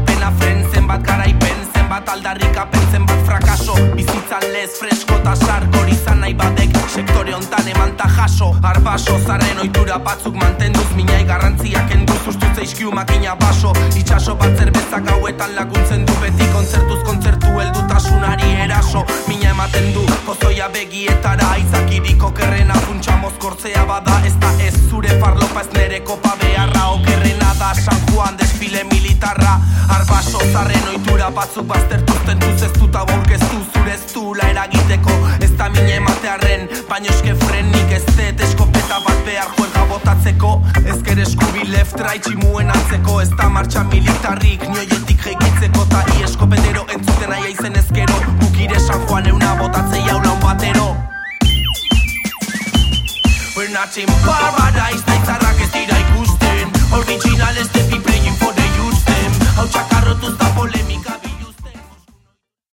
pena fren, zenbat garaipen, zenbat aldarrikapen, zenbat frakaso. Bizitzan lez, fresko eta sarkor izan nahi badek, sektore hontan eman ta jaso. Arbaso, zaren ohitura batzuk mantenduz, minai garrantziak enduz, ustu zeizkiu makina baso. Itxaso bat zerbezak hauetan laguntzen du, beti kontzertuz kontzertu heldutasunari eraso. Mina ematen du, pozoia begietara, aizakirik okerrena funtsa mozkortzea bada. Ez da ez zure farlopa ez nere kopa beharra, okerrena da San Juan desfile militarra. Arbaso, zarren ohitura batzuk baztertuzten duz, ez dut aborkeztu zure ez dula eragiteko. Ez da mine ematearen, baino eske frenik ez dut eskopeta bat behar juega botatzeko. Ezker eskubi left right tximuen antzeko, ez da martxa militarrik nioietik jegitzeko. Ta i eskopetero entzuten aia izen ezkero, bukire San Juan euna botatzei haulan batero. We're not in paradise, naizarrak ez dira ikusten, original ez de piple